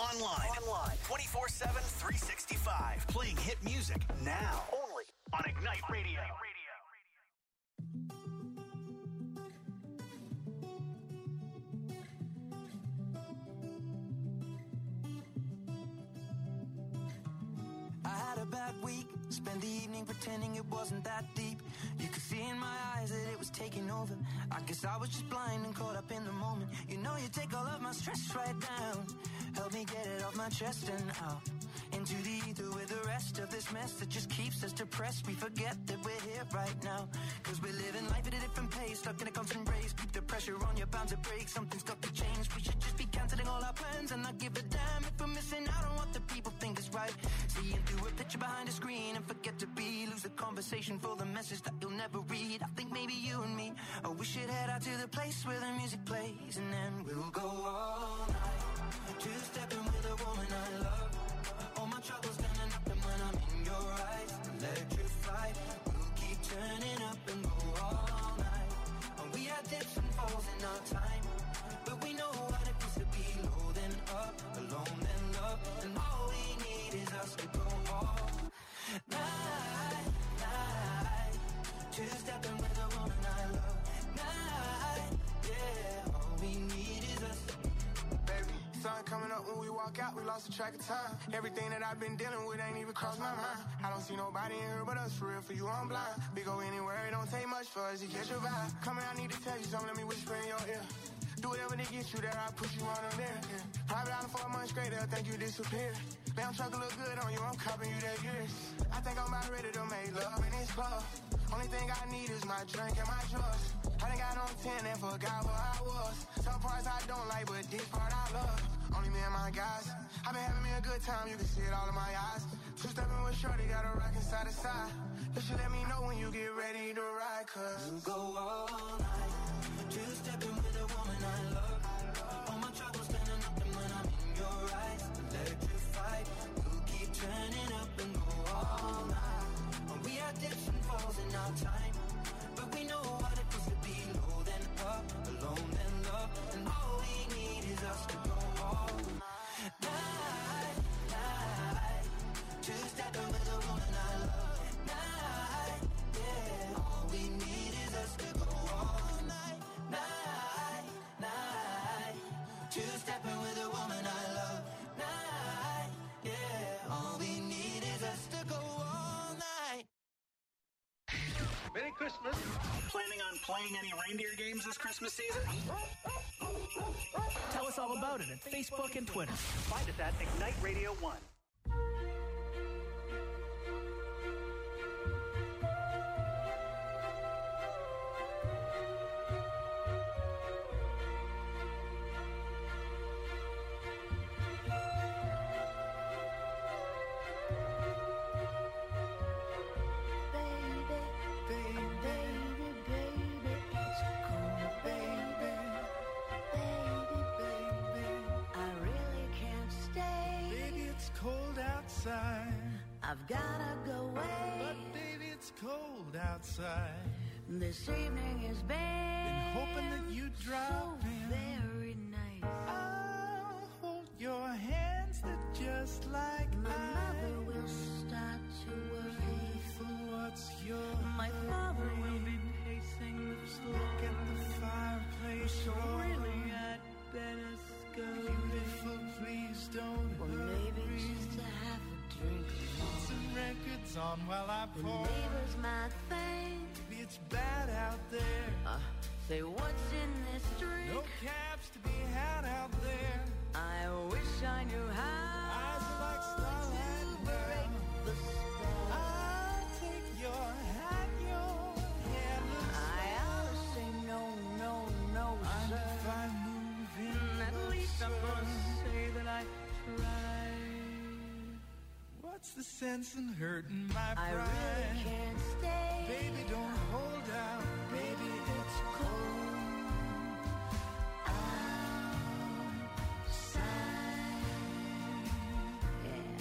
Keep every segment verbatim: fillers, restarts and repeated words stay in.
Online. Online. twenty-four seven, three sixty-five. Playing hit music now. Only on Ignite Radio. I had a bad week, spent the evening pretending it wasn't that deep. You could see in my eyes that it was taking over. I guess I was just blind and caught up in the moment. You know you take all of my stress right down. Help me get it off my chest and out into the ether with the rest of this mess that just keeps us depressed. We forget that we're here right now, cause we're living life at a different pace, stuck in a constant race. Keep the pressure on, you're bound to break. Something's got to change. We should just be cancelling all our plans and not give a damn if we're missing out on what the people think is right. Seeing through a picture behind a screen and forget to be. Lose the conversation for the message that you'll never read. I think maybe you and me, oh, we should head out to the place where the music plays, and then we'll go all night, two-stepping with a woman I love. All my troubles standing up, and when I'm in your eyes, electrified. We'll keep turning up and go all night. And we had dips and falls in our time, but we know what it feels to be low then up, alone then love. And all we need is us to go all night, night. Two-stepping with a woman I love. Night, yeah. All we need is us. Baby, sun coming up when we walk out, we lost the track of time. Everything that I've been dealing with ain't even crossed my mind. I don't see nobody in here but us, for real, for you I'm blind. We go anywhere, it don't take much for us to catch your vibe. Come here, I need to tell you something, let me whisper in your ear. Do whatever to get you there, I'll put you on them there. Yeah. Private island for a month straight, they'll think you disappeared. Damn truck look good on you, I'm copping you that years. I think I'm about ready to make love in this club. Only thing I need is my drink and my drugs. I done got on ten and forgot where I was. Some parts I don't like, but this part I love. Only me and my guys. I've been having me a good time, you can see it all in my eyes. Two-stepping with Shorty, got a rockin' side to side. You should let me know when you get ready to ride, cause we'll go all night, two-stepping with a woman I love. All my troubles standing up, and when I'm in your eyes, electrified. We'll keep turning up and go all night. And we had dips and falls in our time, but we know what it feels to be low then up, alone then love. And all we need is us to go all night, night. Two-stepping with a woman I love. Night, yeah. All we need is us to go all night, night, night. Two-stepping with a woman I love. Night, yeah. All we need is us to go all night. Merry Christmas. Planning on playing any reindeer games this Christmas season? Tell us all about it at Facebook and Twitter. Find us at Ignite Radio one. I've gotta go away, but baby, it's cold outside. This evening has been, been hoping that you'd drop so in. Very nice. I'll hold your hands, they're just like my ice. mother will start to worry. Beautiful, what's your my hurry? father will be pacing the floor. Look at the fireplace. So roar. really, I'd better go. Beautiful, please don't well, hurry. maybe just to have a drink. Put some records on while I The pour. neighbor's my thing. Maybe it's bad out there. Uh, say what's in this drink? No cabs to be had out there. I wish I knew how. Eyes are like starlight to break now. the spell. I'll take your hat, your hair looks I ought to say no, no, no, and sir. if I move in Mm, At least I'm gonna say that I tried. what's the sense in hurting my pride? I really can't stay. Baby, don't hold out. Baby, it's cold outside. Yeah.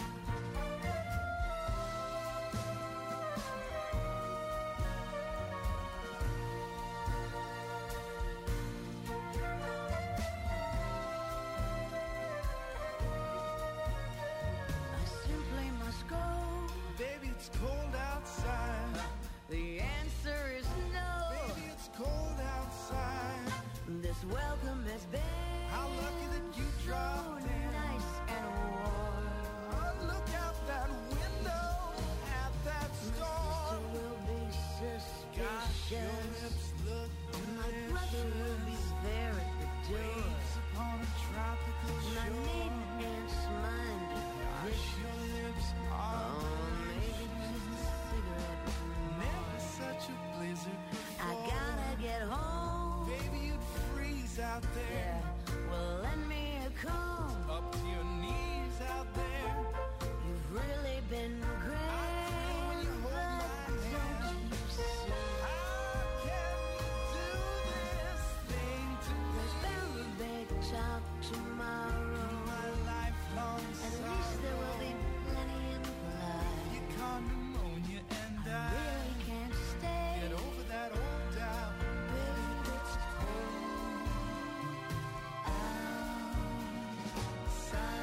tomorrow. My lifelong At sorrow. least there will be plenty in life. You caught pneumonia and I I really can't stay. get over that old doubt. Baby, it's cold outside.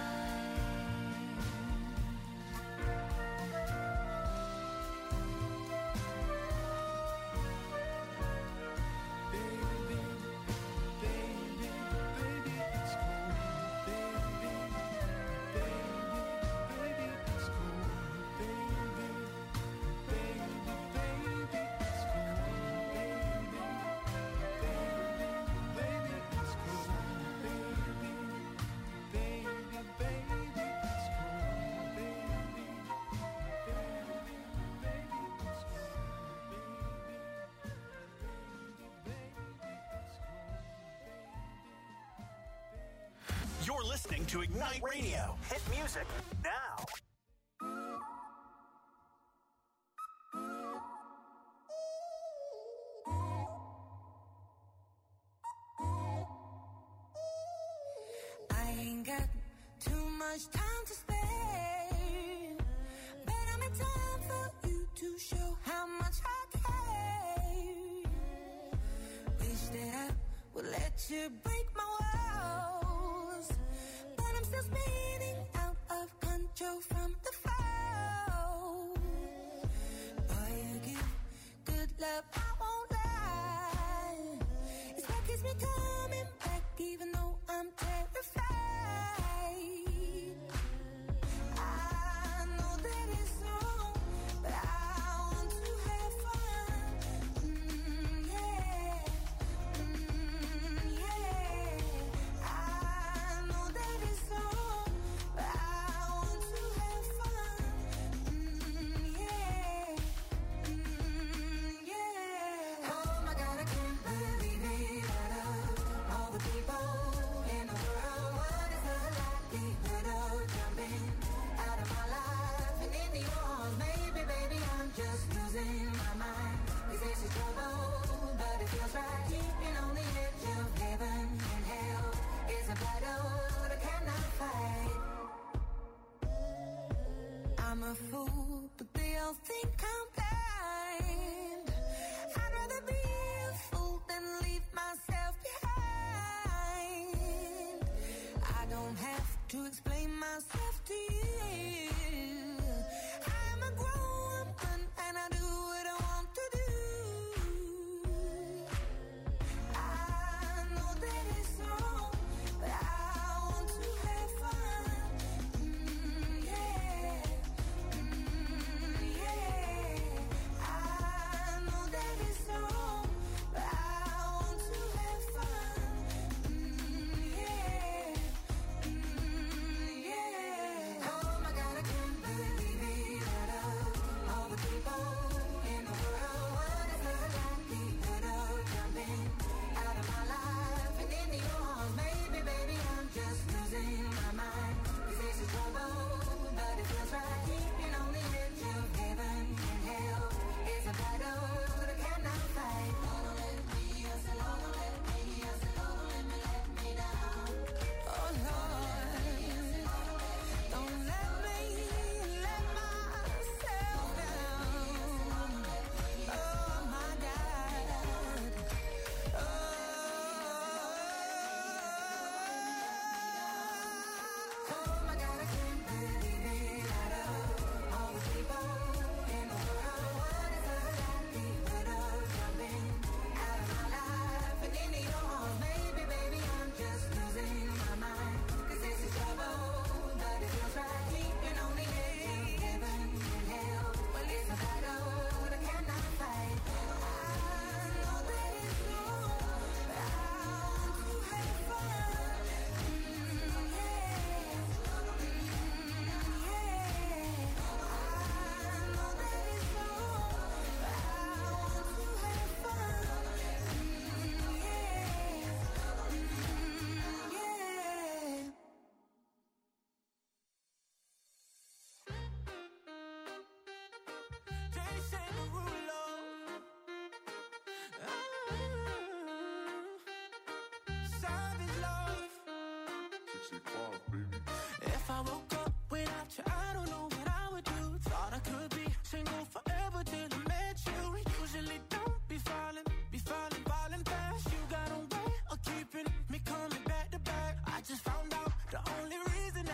Baby, baby, baby, it's cold. Baby, baby, baby, it's cold. Baby, baby, baby, it's cold. Baby, baby, baby, it's cold. Baby, baby, baby, it's cold. Baby, baby, baby, it's cold. You're listening to Ignite Radio. Hit music now. I ain't got too much time to spare, but I'm in time for you to show how much I care. Wish that I would let you break my walls, but I'm still spinning out of control from the fall. Boy, you give good love, I won't lie. It's what keeps me coming back, even though I'm terrified. I know that it's wrong, but I want to have fun. Mm, yeah, mm, yeah. I know that it's wrong, but I want to have fun. Mm, yeah, mm, yeah. Oh my God, I can't believe it. Out of all the people in the world, what is the likelihood of jumping out of my life and into yours? Maybe, baby, I'm just losing my mind. They say she's trouble, but it feels right. Keeping on the edge of heaven and hell is a battle that I cannot fight. I'm a fool, but they all think I'm blind. I'd rather be a fool than leave myself behind. I don't have to explain myself to you. I'm a grown woman and I do what I want to do. I know that it's wrong, but I want to have fun. Mm, yeah, mm, yeah. I know that it's wrong, but I want to have fun. Mm, yeah, mm, yeah. Oh my God, I can't believe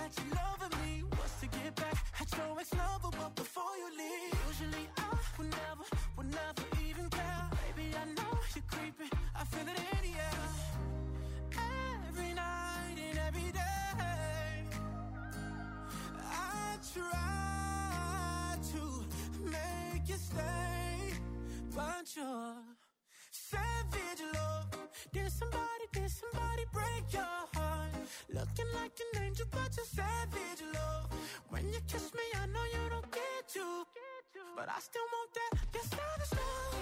that you loving me was to get back at your ex-lover, but before you leave, usually I would never, would never even care. Baby, I know you're creeping, I feel it in the air. Every night and every day, I try to make you stay, but you're savage love. Did somebody, did somebody break your heart? Looking like an angel, but you're savage love. When you kiss me, I know you don't get to, but I still want that. Your savage love.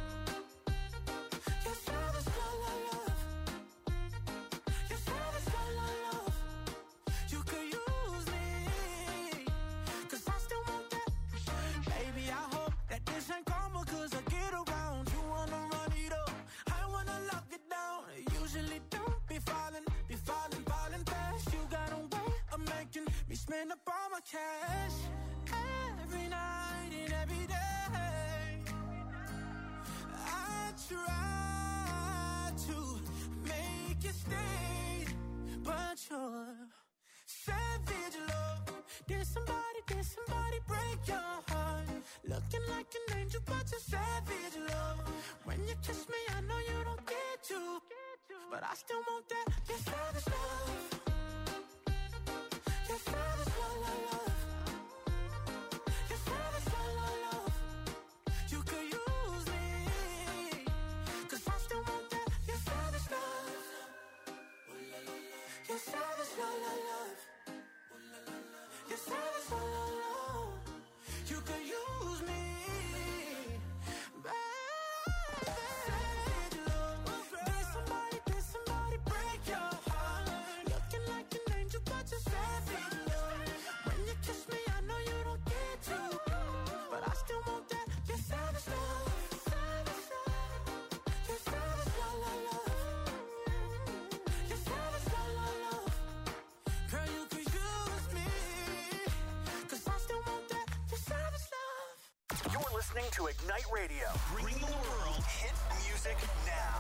Your savage love, love, love. Your savage love, love, love. You could use me, cause I still want that. Baby, I hope that this ain't karma, cause I get around. You wanna run it up, I wanna lock it down. Usually don't be falling, be falling, falling fast. You got a way of making me spend up all my cash. Every night and every day, I try to make you stay, but you're savage love. Did somebody, did somebody break your heart? Looking like an angel, but you're savage love. When you kiss me, I know you don't get to, but I still want that. Your savage love. Your savage love, love, love. Your savage love, love, love. You could use me, cause I still want that. Your savage love. Your savage love, love, love. Your savage love, love, love. You could use me, baby. Savage love. Did somebody, did somebody break your heart? Looking like an angel, but you're savage love. When you kiss me, I know you don't get to, but I still want that. Your savage love. Savage love. Your savage love, love, love. Your savage love, love, love. Girl, you could use me, cause I still want that. Your savage love. You're listening to Ignite Radio, bringing the world hit music now.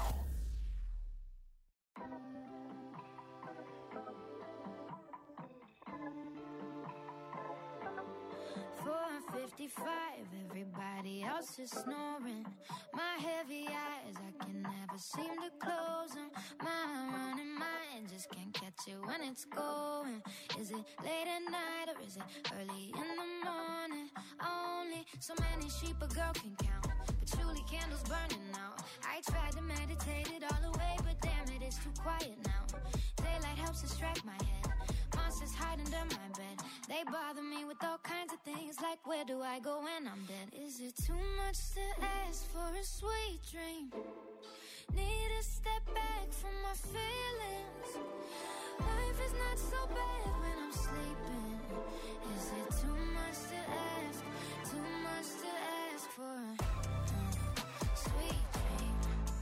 four fifty-five, everybody else is snoring. My heavy eyes, I can never seem to close them. My running mind just can't catch it when it's going. Is it late at night or is it early in the morning? Only so many sheep a girl can count, patchouli candles burning out. I tried to meditate it all away, but damn it, it's too quiet now. Daylight helps distract my head, monsters hide under my bed. They bother me with all kinds of things, like where do I go when I'm dead? Is it too much to ask for a sweet dream? Need to step back from my feelings. Life is not so bad when I'm sleeping. Is it too much to ask? Too much to ask for a uh, sweet dream?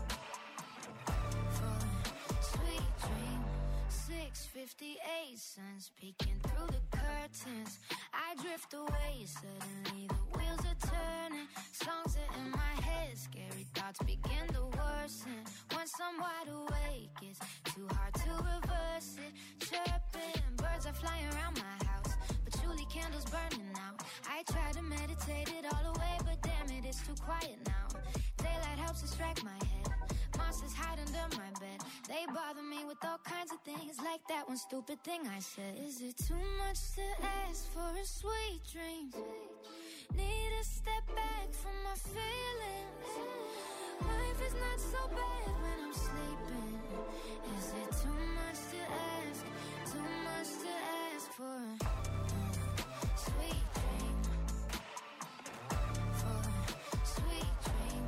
For a sweet dream. six fifty-eight, sun's peeking through the curtains. I drift away, suddenly the wheels are turning. Songs are in my head, scary thoughts begin to worsen. Once I'm wide awake, it's too hard to reverse it. Chirping, birds are flying around my house, patchouli candles burning out. I try to meditate it all away, but damn it, it's too quiet now. Daylight helps distract my head, monsters hide under my bed. They bother me with all kinds of things, like that one stupid thing I said. Is it too much to ask for a sweet dream? Need to step back from my feelings. Life is not so bad when I'm sleeping. Is it too much to ask? Too much to ask for a uh, sweet dream? For a sweet dream.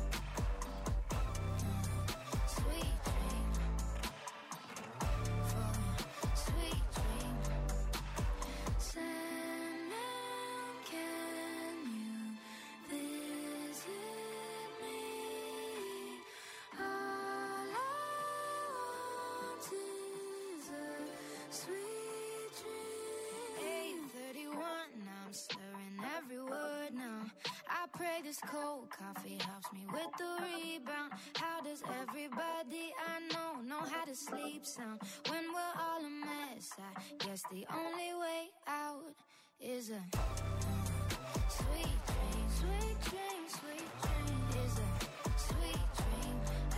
Sweet dream. For a sweet dream. Sandman, can you visit me? All I want is a sweet dream. eight thirty-one, now I'm slurring every word now. I pray this cold coffee helps me with the rebound. How does everybody I know know how to sleep sound? When we're all a mess, I Guess the only way out is a sweet dream, sweet dream, sweet dream is a sweet dream. Ah,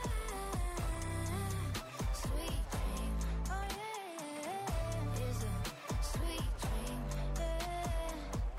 sweet dream, oh yeah, is a sweet dream. Yeah.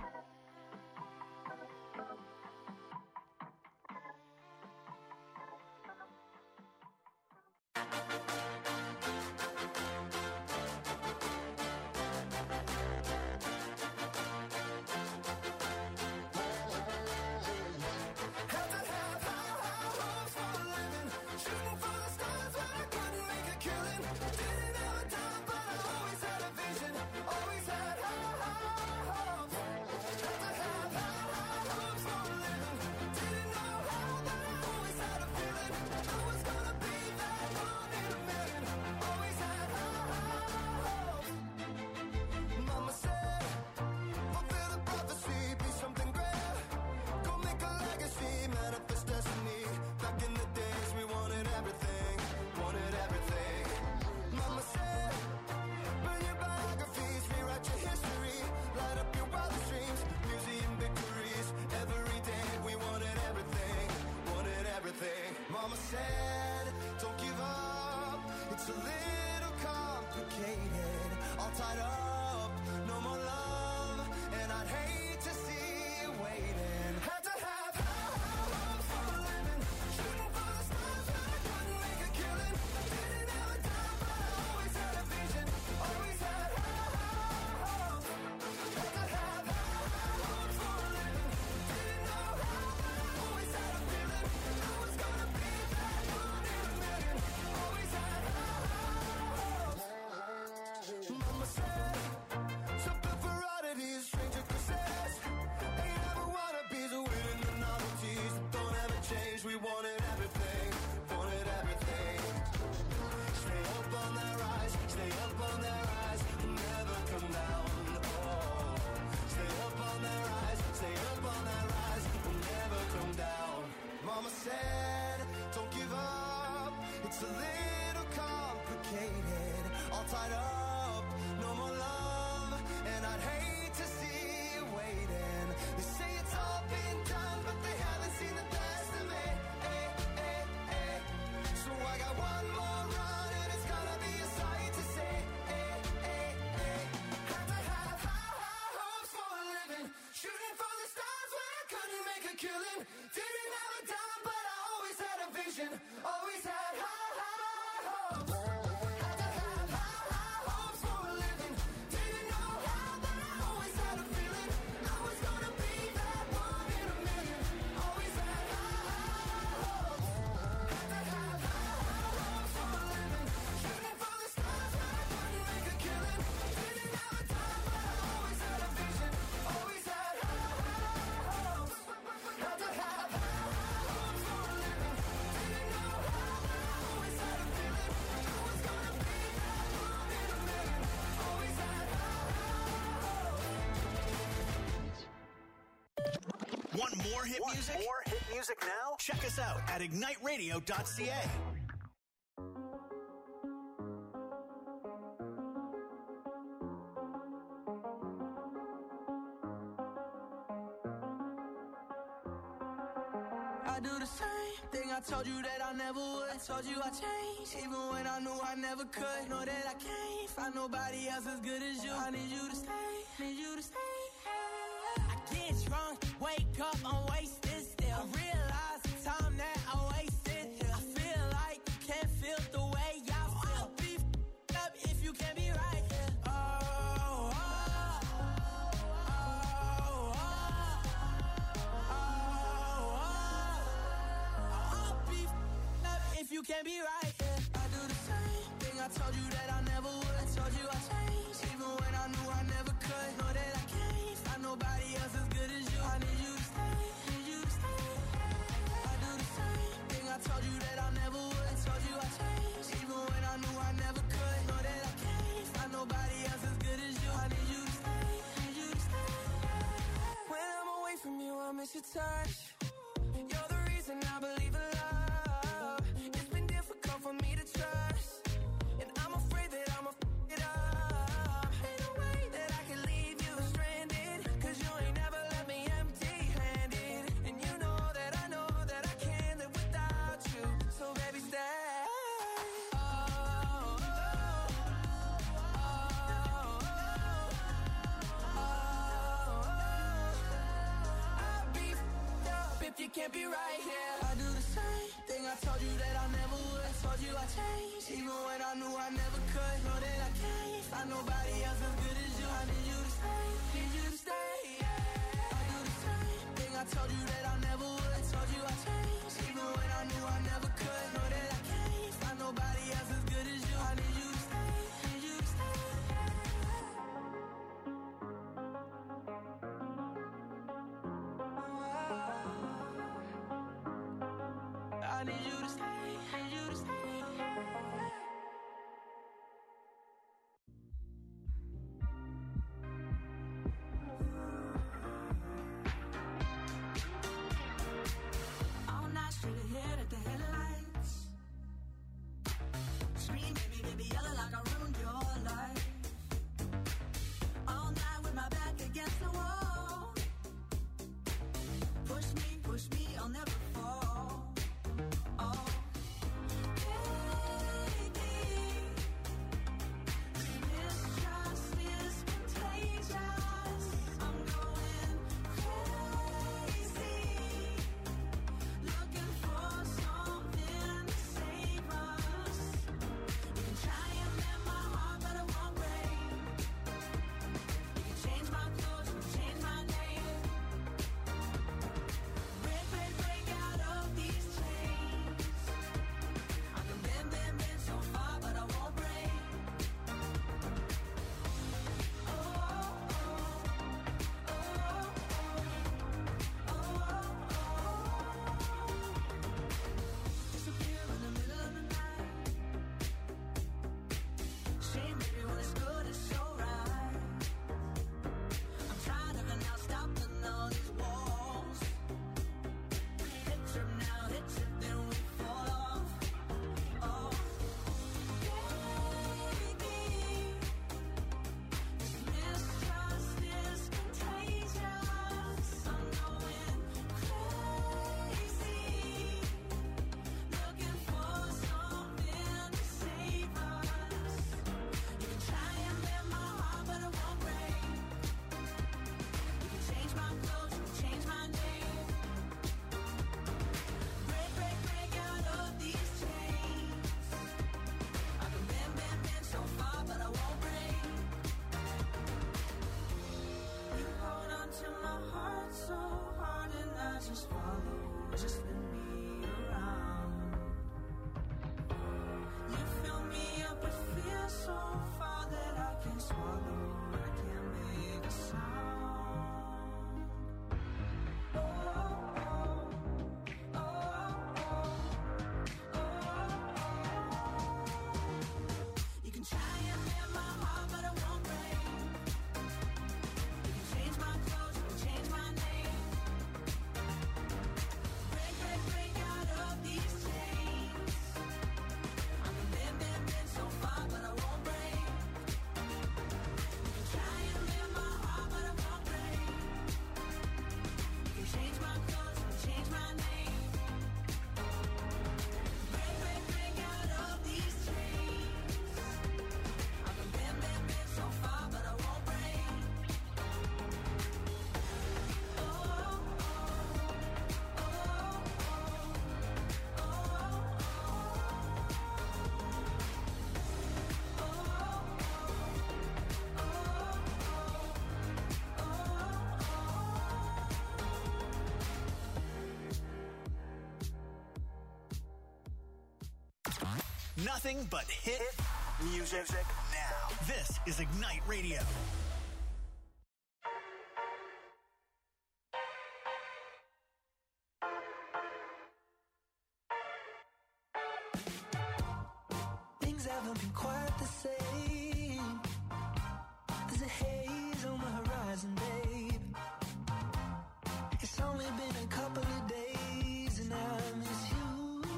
Mama said, don't give up. It's a little complicated. All tied up, no more love. And I'd hate to see you waiting. Had to have high hopes for a living. Shooting for the stars, but I couldn't make a killing. Didn't have a dime, but I always had a vision. Always had high hopes. Had to have high hopes for a living. Didn't know how, but I always had a feeling. I was gonna be that one in a million. Always had high hopes. Mama said, something for oddities, stranger kisses. Ain't ever wannabes, winning the novelties that don't ever change. We wanted everything, wanted everything. Stay up on that rise, stay up on that rise, never come down. Oh, stay up on that rise, stay up on that rise, never come down. Mama said, don't give up. It's a little complicated, all tied up, no more love, and I'd hate to see you waiting. They say it's all been done, but they haven't seen the best of me. Eh, eh, eh. So I got one more run, and it's gonna be a sight to see. Eh, eh, eh. Had to have high, high hopes for a living. Shooting for the stars when I couldn't make a killing. Didn't have a dime, but I always had a vision. Always had high, high hopes. Had to have high, high hopes for a living. Didn't know how, but I always had a feeling. I was gonna be that one in a million. Always had high, high hopes. Had to have high, high hopes for a living. Shooting for the stars when I couldn't make a killing. Didn't have a dime, but I always had a vision. Always had high, high hopes. Had to have high, high hopes for a living. Didn't know how, but I always had a feeling. I was gonna be that one in a million. Always had high, high hopes. Want more hit Want music? more hit music now? Check us out at ignite radio dot c a. I do the same thing I told you that I never would. I told you I changed, even when I knew I never could. Know that I can't find nobody else as good as you. I need you to stay, need you to stay. I get drunk, wake up, I'm wasted still. I realize the time that I wasted here. I feel like you can't feel the way I feel. I'll be f***ed up if you can't be right here. Oh, oh, oh, oh, oh, oh. I'll be f***ed up if you can't be right here. I do the same thing I told you that I never would. I told you I changed, even when I knew I never could. Know that I can't find nobody else as good as you. I need you to stay, need you to stay. I do the same thing I told you that I never would. I told you I changed, even when I knew I never could. Know that I can't find nobody else as good as you. I need you to stay, need you to stay. When I'm away from you, I miss your touch. You're the reason I believe in love. It's been difficult for me to trust, and I'm afraid that I'ma f*** it up. it can't be right here. I do the same thing I told you that I never would. I told you I changed, even when I knew I never could. Know that I can't find nobody else as good as you. I need you to stay, need you to stay, yeah. I do the same thing I told you that I never would. I told you I changed, even when I knew I never could. Know that I can't find nobody else as good as you. I need you to stay, need you to stay, I need you to stay, need you to stay. All night straight ahead at the headlights. Scream, baby, baby, yelling like I ruined your life. All night with my back against the wall. Push me, push me, I'll never fall. Oh, baby, mistrust is contagious. I'm going crazy, looking for something to save us. You can try and mend my heart, but it won't break. You can change my clothes, you can change my name. Break, break, break out of these chains. I can bend, bend, bend so far, but I won't break. Oh, oh, oh, oh, oh, oh. Disappear in the middle of the night. Shame, baby, when it's good, it's so right. I'm tired of it now, stopping all these walls. Hit trip now, hit trip, then we fall off. Oh, baby, this mistrust is contagious. I'm going crazy, looking for something to save us. You can try and mend my heart, but it won't break. You can change my clothes, you can change my name. Break, break, break out of these chains. I can bend, bend, bend so far, but I won't break. You hold on to my heart so hard and I just follow, just spin me around. You fill me up with fear so far that I can't swallow, I can't make a sound. Oh, oh, oh, oh, oh, oh. You can try and mend my heart, but it won't break. You can change my clothes, you can change my name. Break, break, break out of these chains. I can bend, bend, bend so far, but I won't break. You can try and mend my heart, but it won't break. You can change my clothes, you can change my name. Break, break, break out of these chains. I can bend, bend, bend so far, but I won't break. Oh, oh, oh, oh, Nothing but hit music now. This is Ignite Radio. Things haven't been quite the same. There's a haze on the horizon, babe. It's only been a couple of days and I miss you.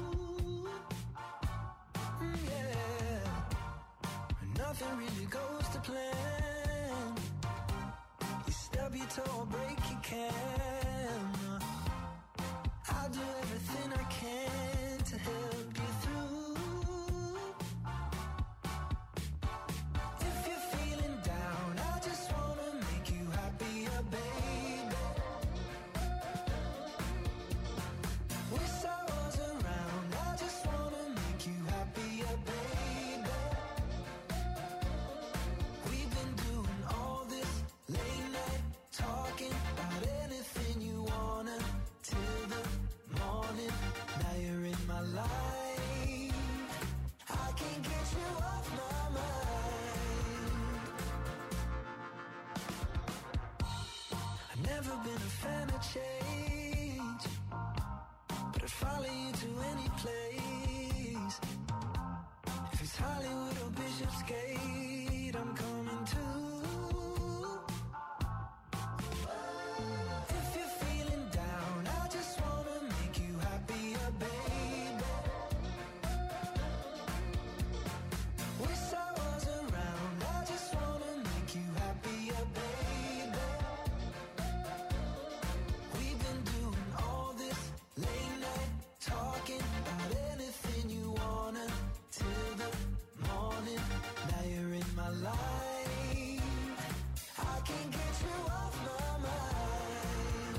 Mm, yeah. Nothing really goes to plan. You stub your toe or break your can. I'll do everything I can to help you through. If you're feeling down, I just wanna make you happier, baby. never been a fan of change, but I'd follow you to any place. If it's Hollywood or Bishopsgate, I'm coming too. If you're feeling down, I just wanna make you happier, baby. Wish I was around, I just wanna make you happier, baby. We've been doing all this late night talking about anything you wanna till the morning. Now you're in my life, I can't get you off my mind.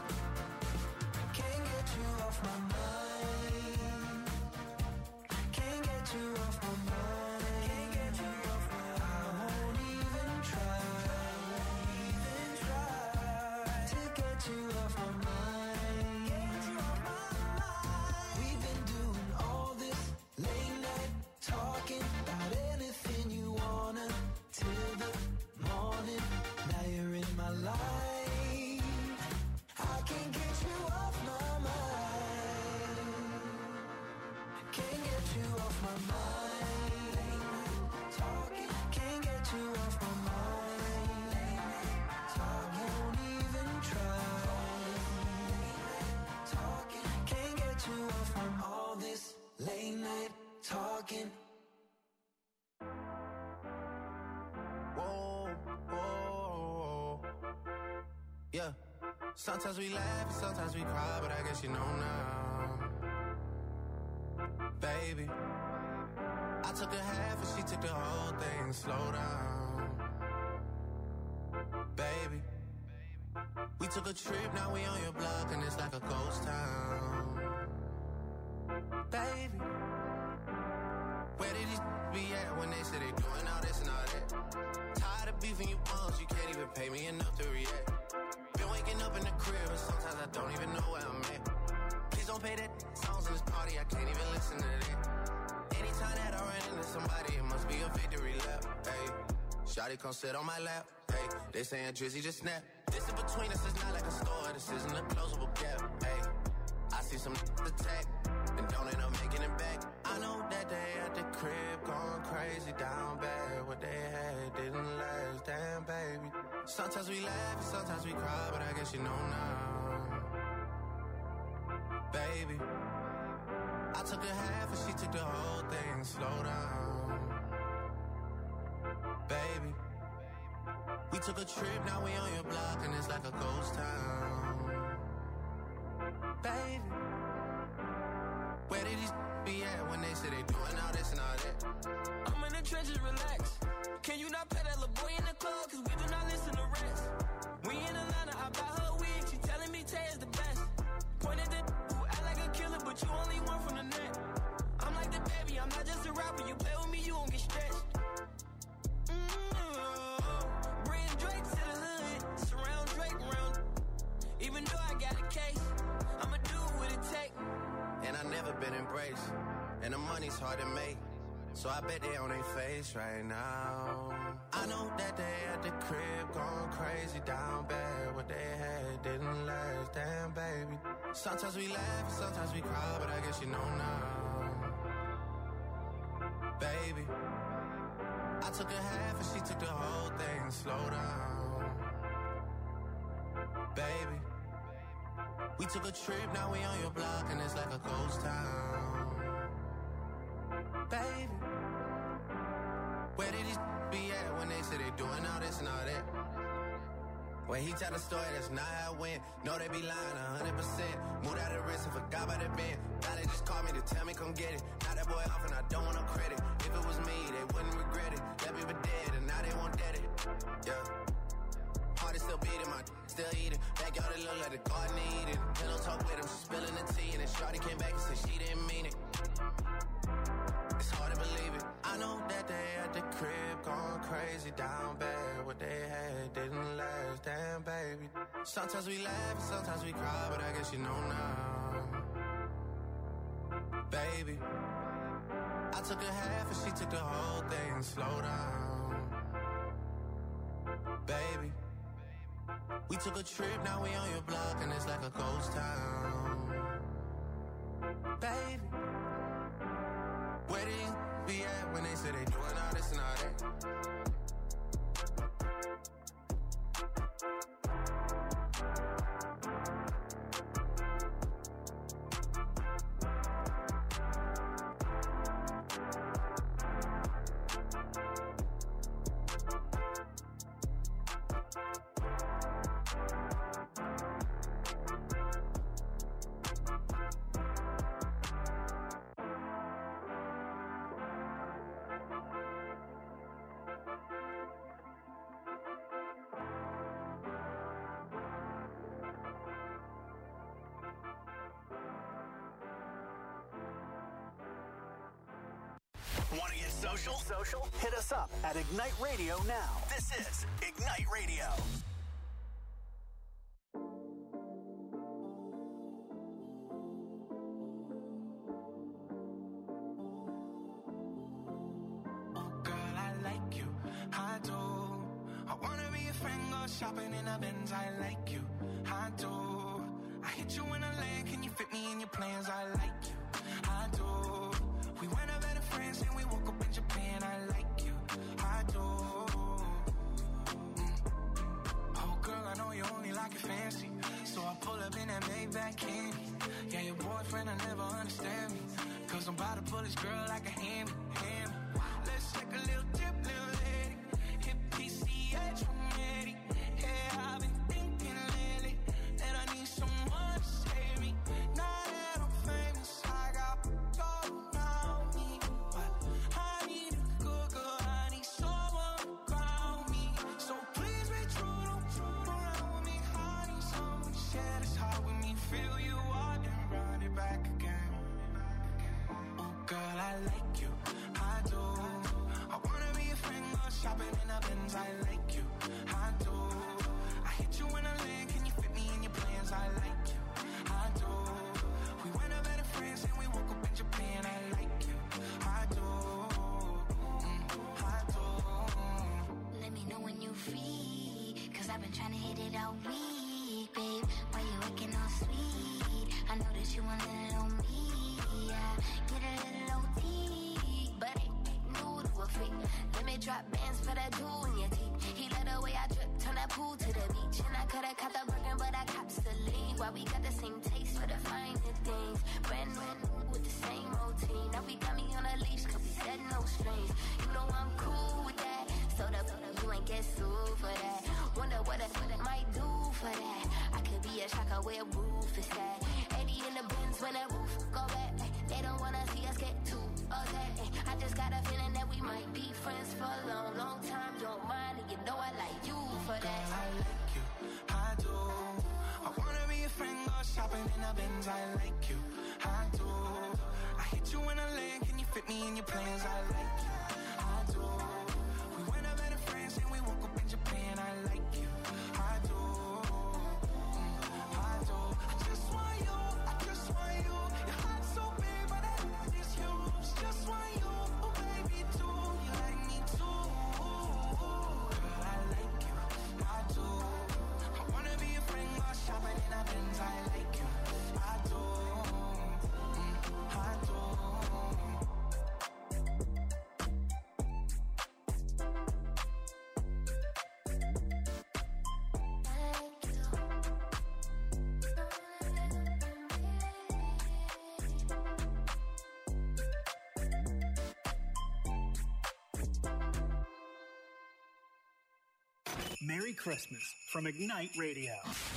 Can't get you off my mind. Can't get you off my mind. Can't get you off my mind. I won't even try, even try to get you off my mind. Get you off my mind. We've been doing all this late night talking about anything you wanna till the morning. Now you're in my life, I can't get you off my mind. Can't get you off my mind. Talking, can't get you off my mind. Talking, won't even try. Talking, can't get you off from all this late night talking. Whoa, whoa, yeah. Sometimes we laugh and sometimes we cry, but I guess you know now, baby. I took a half and she took the whole thing. Slow down, baby. We took a trip, now we on your block and it's like a ghost town, baby. Where did these be at when they say they doing all this and all that? Tired of beefing you bums, you can't even pay me enough to react. Been waking up in the crib and sometimes I don't even know where I'm at. Please don't pay that songs in this party, I can't even listen to that. Anytime that I run into somebody, it must be a victory lap. Hey, shawty come sit on my lap. Hey, they saying Drizzy just snap. This in between us is not like a store, this isn't a closable gap. Hey, I see some attack and don't end up making it back. I know that they at the crib going crazy down bad. What they had didn't last, damn baby. Sometimes we laugh and sometimes we cry, but I guess you know now, baby. I took a half and she took the whole thing. Slow down, baby. We took a trip, now we on your block and it's like a ghost town, baby. Where did these be at when they say they doing all this and all that? I'm in the trenches, relax. Can you not pet that little boy in the club? Cause we do not listen to rest. We in Atlanta, I buy her wig. She telling me Tay is the best. Pointed at who act like a killer, but you only one from the net. I'm like the baby, I'm not just a rapper. You play with me, you won't get stretched. Mm-hmm. Bring Drake to the hood, surround Drake around. Even though I got a case, I'ma do what it take. And I never been embraced, and the money's hard to make, so I bet they on their face right now. I know that they at the crib going crazy down bad. What they had didn't last, damn baby. Sometimes we laugh and sometimes we cry, but I guess you know now, baby. I took a half and she took the whole thing. Slow down, baby. We took a trip, now we on your block and it's like a ghost town, baby. Where did these be at when they say they doing all this and all that? When he tell the story, that's not how it went. No, they be lying a hundred percent. Moved out of the wrist and forgot about the bend. Now they just called me to tell me come get it. Now that boy off and I don't want no credit. If it was me, they wouldn't regret it. That people dead and now they won't dead it. Yeah. Heart is still beating, my still eating. Backyard it look like the garden eating. Pillow talk with him, she spilling the tea. And then shawty came back and said she didn't mean it. It's hard to believe it. I know that they at the crib going crazy down bad. What they had didn't last, damn baby. Sometimes we laugh and sometimes we cry, but I guess you know now, baby. I took a half and she took the whole thing. Slow down, baby. We took a trip, now we on your block, and it's like a ghost town. Baby, where did you be at when they say they doing all this and all that? Want to get social? Social? Hit us up at Ignite Radio now. This is Ignite Radio. Girl, I like you, I do. I wanna be a friend, go shopping in a Benz. I like you, I do. I hit you in a lane, can you fit me in your plans? I like you, I do. We went a better friends and we woke up in Japan. I like you, I do. Mm. Oh girl, I know you only like it fancy, so I pull up in that Maybach candy. Yeah, your boyfriend will never understand me, cause I'm about to pull this girl like a hammy, hammy. Let's take a little dip, little lady. Hit P C H from Eddie. Yeah, I've been thinking lately that I need someone to save me. Now that I'm famous, I got gold. Feel you up and run it back again. Oh girl, I like you, I do. I wanna be a friend, go shopping in a Benz. I like you, I do. I hit you in a lane, can you fit me in your plans? I like you, I do. We went a better friends and we woke up in Japan. I like you, I do. Mm, I do. Let me know when you free, cause I've been trying to hit it all week, babe. Why you looking all sweet? I know that you want a little me, yeah. Get a little O T, but ain't new to a freak. Let me drop bands for that jewel in your teeth. He let the way I drip, turn that pool to the beach. And I could've caught the burger, but I cops the lead. Why we got the same taste for the finer things. Brand new with the same routine. Now we got me on a leash, cause we said no strings. You know I'm cool with that, so the you ain't get sued for that. Wonder what I might do for that. I could be a shocker where roof is at. eighty in the Benz when the roof go back. They don't wanna see us get too upset. I just got a feeling that we might be friends for a long, long time. You're mine and you know I like you for that. Girl, I like you, I do. I wanna be a friend, go shopping in a Benz. I like you, I do. I hit you in a lane, can you fit me in your plans? I like you, I do. We went a better friends and we woke up in Japan. I like you, I do. Mm, I do. I just want you, I just want you. Your heart's so big, but that is huge. Just want you, oh baby, too. You like me too. Girl, I like you, I do. I wanna be a friend, go shopping in a Benz. I like you, I do. Mm, I do. Merry Christmas from Ignite Radio.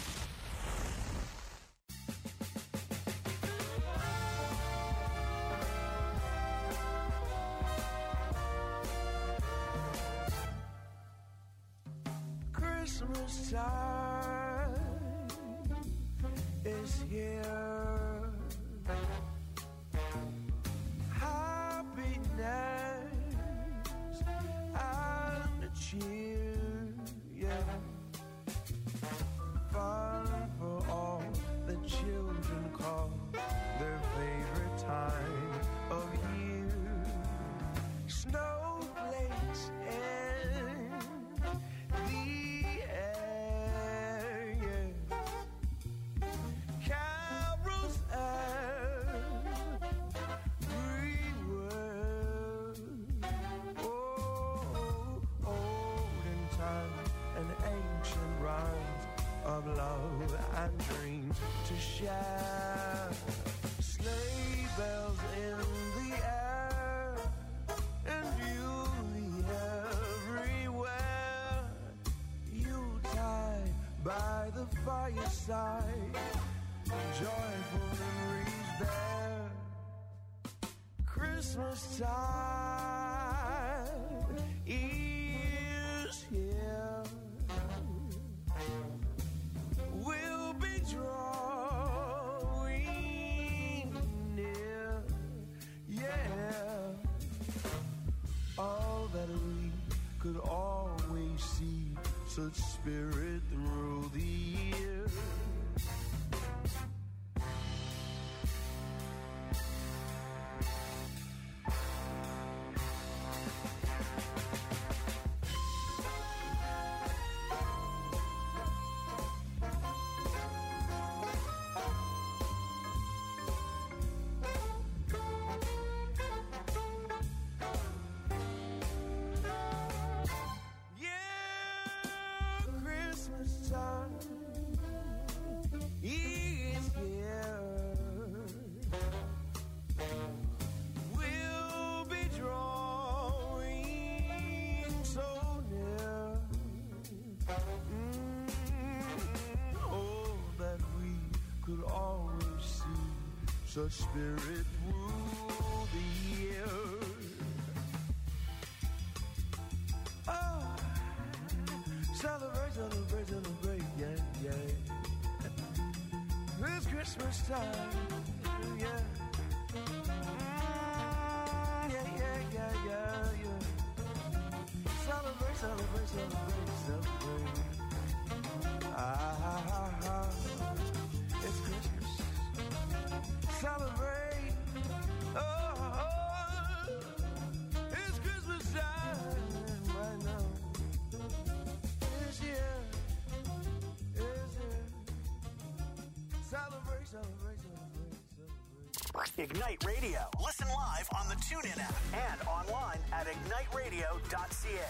Christmas time is here. Happiness and cheer. Yeah. Fun for all the children call their favorite time of year. Snowflakes in the air. of love and dreams to share. Sleigh bells in the air and beauty everywhere. Yuletide by the fireside, joyful memories there. Christmas time is here. We'll be drawing near, yeah. All that we could always see, such spirit through the years. Such spirit through the years. Oh, celebrate, celebrate, celebrate, yeah, yeah. It's Christmas time, yeah. Mm, yeah, yeah, yeah, yeah, yeah. Celebrate, celebrate, celebrate, celebrate. Ah, ah, ah, ah. It's Christmas. Celebrate, oh, oh, it's Christmas time right now. It's here, it's here. Celebrate, celebrate, celebrate, celebrate. Ignite Radio. Listen live on the TuneIn app and online at ignite radio dot c a.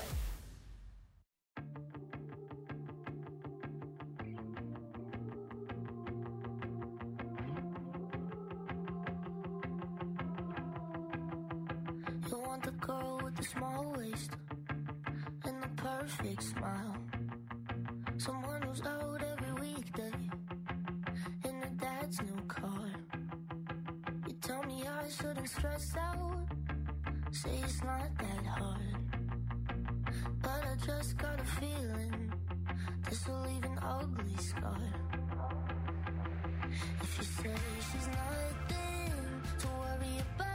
Small waist and the perfect smile. Someone who's out every weekday in her dad's new car. You tell me I shouldn't stress out, say it's not that hard. But I just got a feeling this will leave an ugly scar. If you say she's nothing to worry about,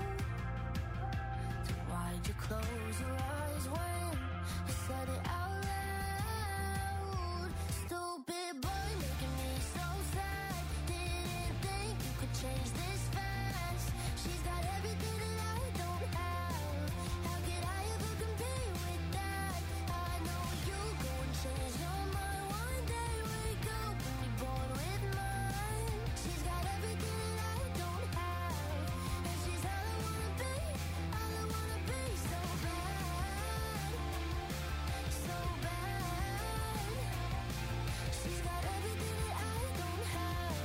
why'd you close your eyes when you said it out loud? Stupid boy making me so sad. Didn't think you could change this fast. She's got everything that I don't have. How could I ever compete with that? I know you go and change your mind one day. Wake up and be born with mine. She's got everything that I don't have, and she's all I wanna be. All I wanna be. So bad, so bad. She's got everything that I don't have.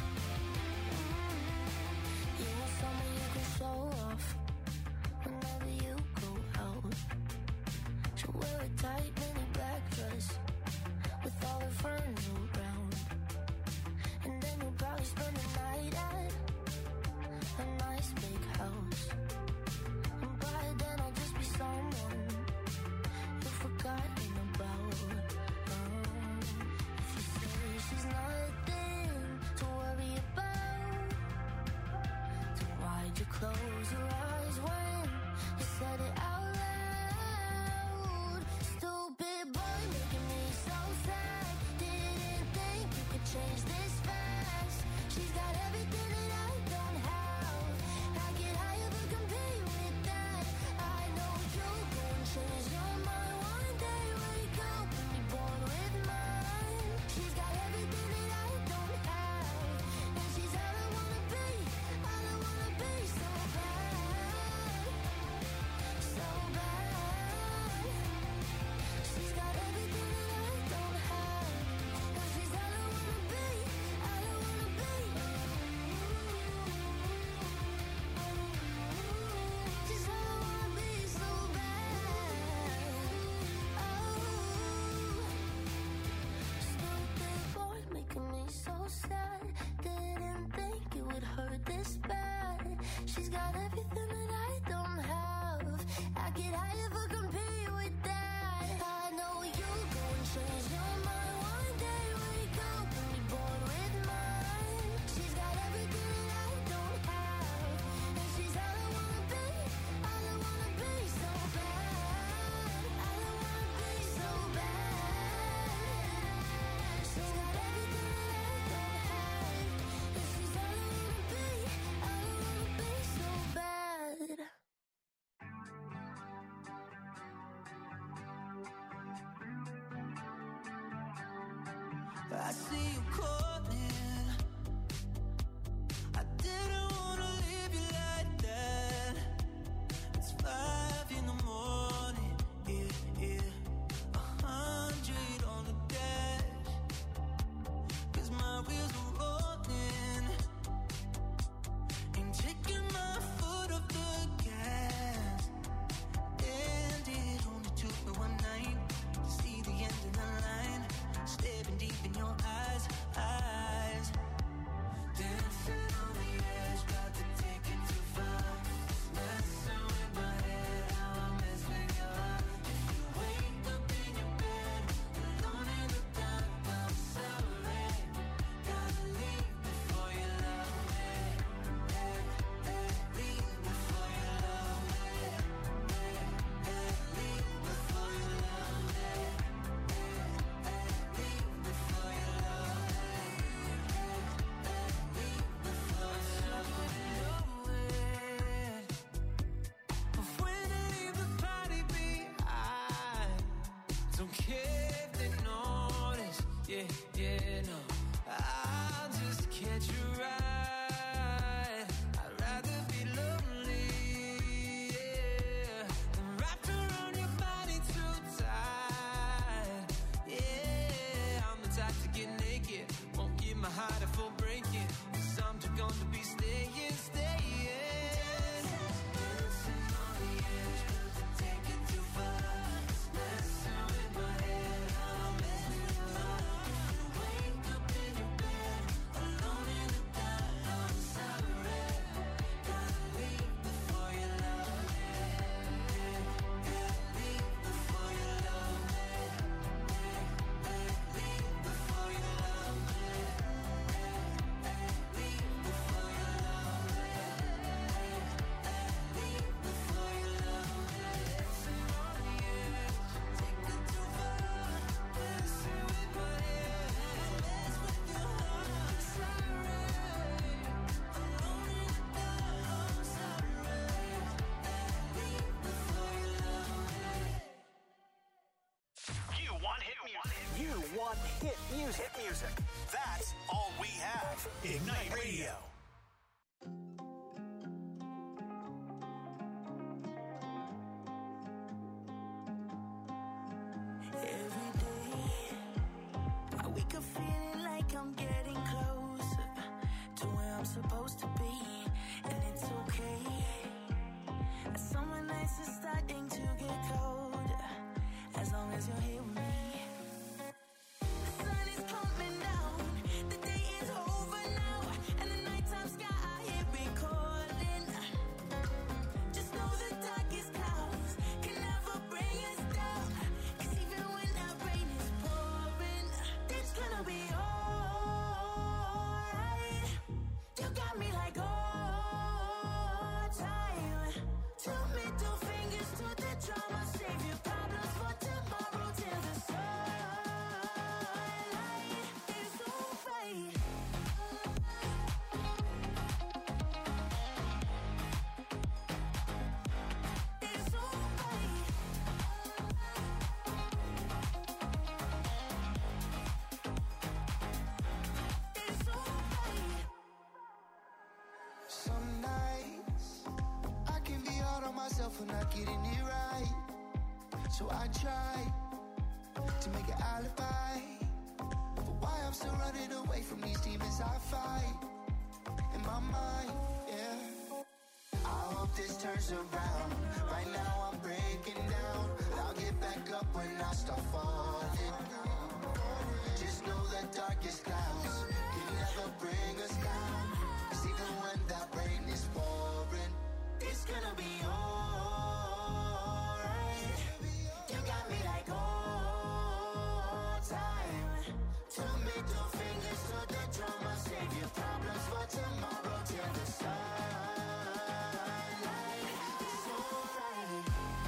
You want someone you can show off whenever you go out. She'll wear a tight mini black dress with all her friends around, and then you'll probably spend the night at a nice big house. And by then I'll just be someone you've forgotten about. Um, if you say she's nothing to worry about, then why'd you close your eyes when you said it out loud? Stupid boy making me so sad. Didn't think you could change this fast. She's got everything that I don't have. How could I ever compete with that? I know you'll go and change your mind one day. Wake up and be born with mine. She's got everything that I don't have, and she's all I wanna be. All I wanna be. So bad, everything that I don't have. I get high if I compete with that. I know you'll go and change your mind one day. Wake up and be born with mine. She's got everything that I don't have, and she's all I wanna be. All I wanna be so bad. All I wanna be so bad. She's got everything that I don't have, and she's all I wanna be. All I wanna be so bad. I see you calling. I didn't wanna leave you like that. It's five in the morning, yeah, yeah. A hundred on the dash, 'cause my wheels are rolling. Ain't taking my foot off the gas. And it only took me one night to see the end of the line. Staring deep in your eyes, eyes. Dancing on the edge, got to take it too far. Messing with my head, how I mess with your heart. If you wake up in your bed, alone in the dark, I'm sorry. Gotta leave before you love me. Eh, eh, leave before you love me. Eh, eh, leave before you love me. Don't care if they notice, yeah, yeah, no. I'll just catch you right. I'd rather be lonely, yeah, than wrapped around your body too tight. Yeah, I'm the type to get naked, won't give my heart a full breaking, 'cause I'm too gone to be staying, staying. Dancing on the edge, got to take it too far. Messing with my head, how I mess with your heart. If you wake up in your bed, alone in the dark, I'm sorry. Gotta leave before you love me. Yeah, leave before you love me. Yeah, leave before you love me. Yeah, leave before you love me. Yeah, leave before you love me. Dancing on the edge, take it too far. Messing with my head, mess with your heart. Sorry, alone in the dark, I'm sorry. Leave before you love me. You want hit music. You want hit music. Hit music. That's all we have. Ignite Radio. Every day I wake up feeling like I'm getting closer to where I'm supposed to be, and it's okay. Summer nights are starting to get colder, as long as you're here with me. The sun is coming down, the day is over now, and the nighttime sky here recording. Just know the darkest clouds can never bring us down, 'cause even when that rain is pouring, it's gonna be alright. You got me like all time. Two middle fingers to the drama, save your problems for tomorrow till the sunlight is alright. It's alright. It's alright. Some nights I can be hard on myself for not getting it right. So I try to make an alibi for why I'm still running away from these demons I fight in my mind, yeah. I hope this turns around. Right now I'm breaking down. I'll get back up when I start falling. Just know the darkest clouds can never bring us down, 'cause even when that rain is pouring, middle fingers to the drama. Save your problems for tomorrow till the sunlight is alright.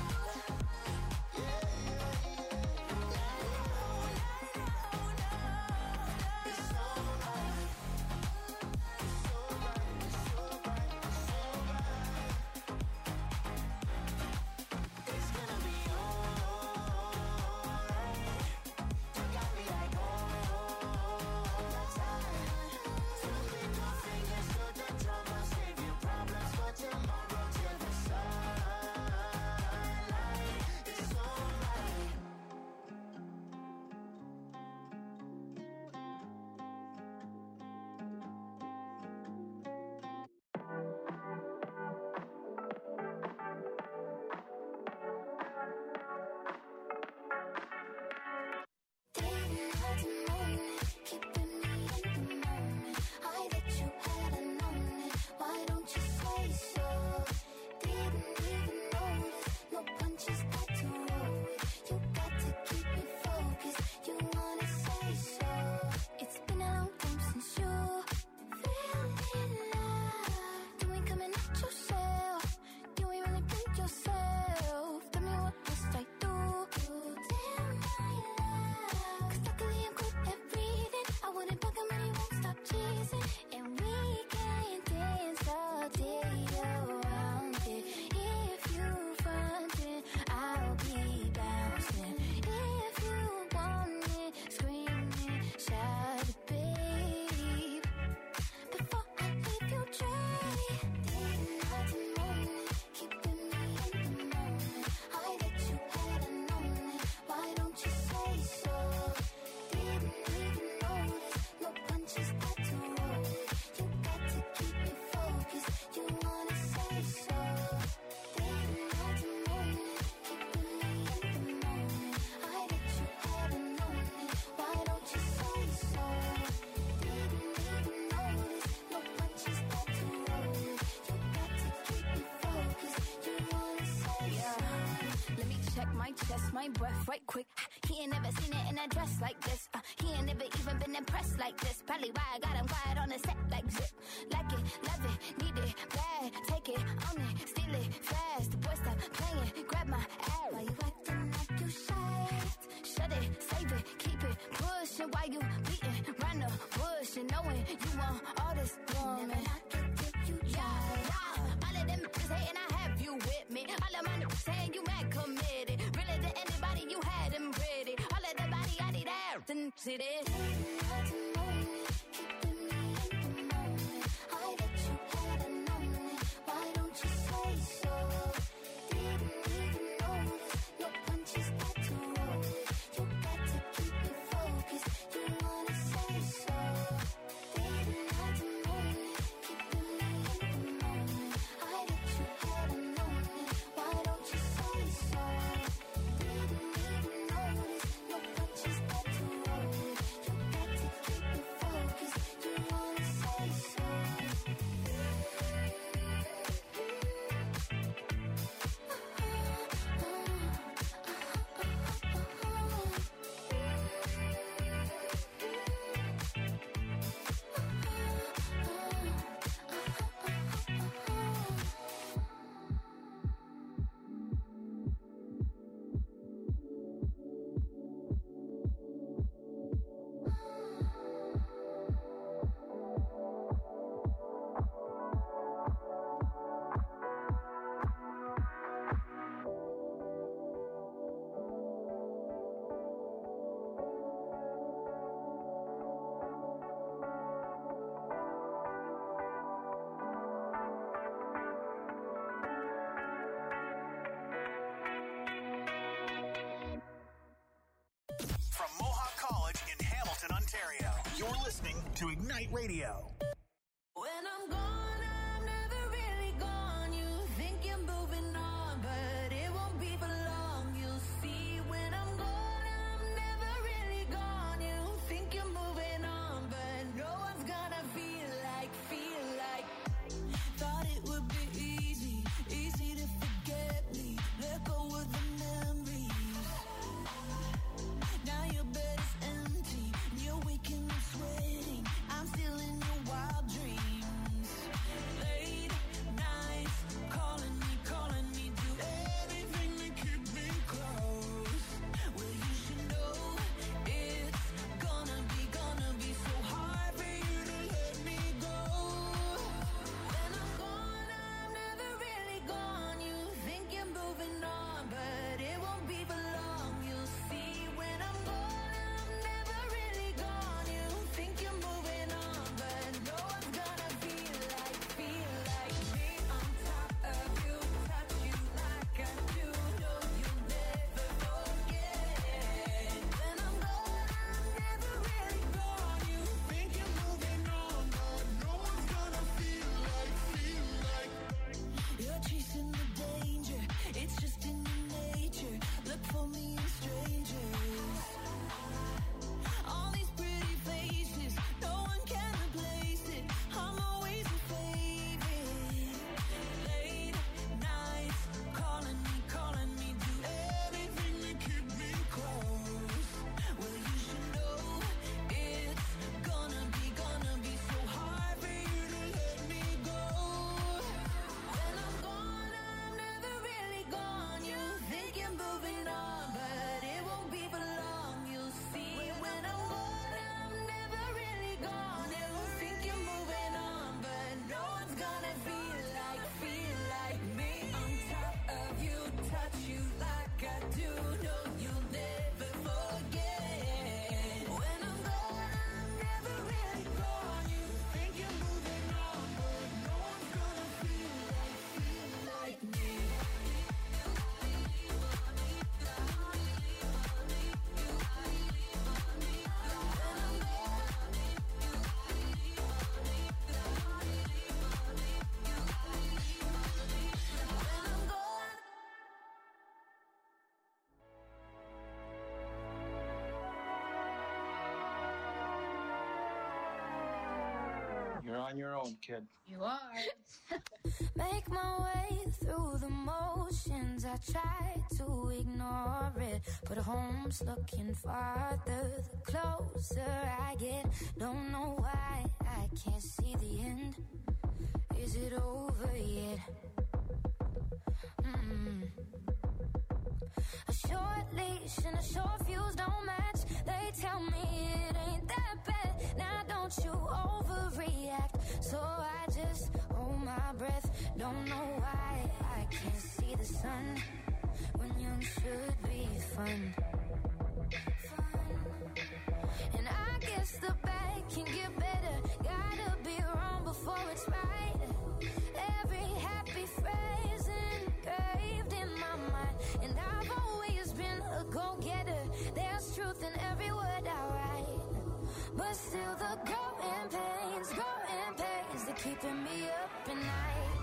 My breath right quick. He ain't never seen it in a dress like this. Uh, he ain't never even been impressed like this. Probably why I got him quiet on the set like zip. Like it, love it, need it, bad. Take it, own it, steal it, fast. The boy stop playing, grab my ass. Why you acting like you shy? Shut it, save it, keep it pushing. While you beating round the bush and knowing you want all this woman. Yeah, yeah. All of them is hating, I have you with me. All of my niggas saying you mad committed. Really to anybody you had them ready. All of the body I need out and see this. To Ignite Radio. When I'm gone, I'm never really gone. You think you're moving on, but it won't be for long. You'll see when I'm gone, I'm never really gone. You think you're moving on, but no one's gonna feel like, feel like. Thought it would be easy, easy to forget me. Let go of the memories. Now your bed is empty, and you're waking up on your own, kid. You are. Make my way through the motions. I try to ignore it, but home's looking farther the closer I get. Don't know why I can't see the end. Is it over yet? Mm. A short leash and a short fuse don't match. They tell me it ain't that bad. Now don't you overreact. So I just hold my breath. Don't know why I can't see the sun when young should be fun. Fun. And I guess the bad can get better. Gotta be wrong before it's right. Every happy phrase engraved in my mind. And I've always been a go-getter. There's truth in every word I write. But still the growing pains, growing pains, they're keeping me up at night.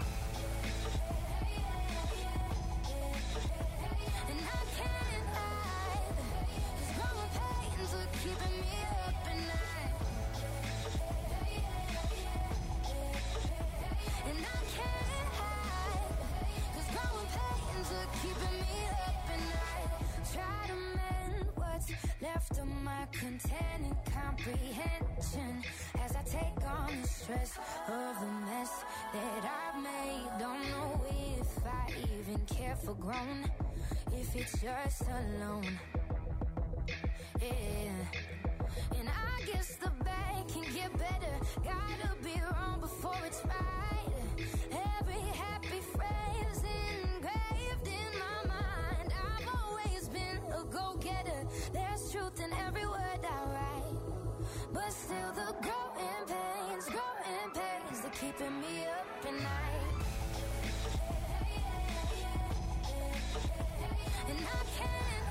And I can't hide, 'cause growing pains are keeping me up at night. And I can't hide, 'cause growing pains are keeping me up at night. Try to mend what's left of my containing comprehension as I take on the stress of the mess that I've made. Don't know if I even care for grown, if it's just alone. Yeah. And I guess the bad can get better. Gotta be wrong before it's right. Every happy phrase engraved in my mind. I've always been a go-getter. There's truth in every word I write. But still the growing pains, growing pains, they're keeping me up at night. And I can't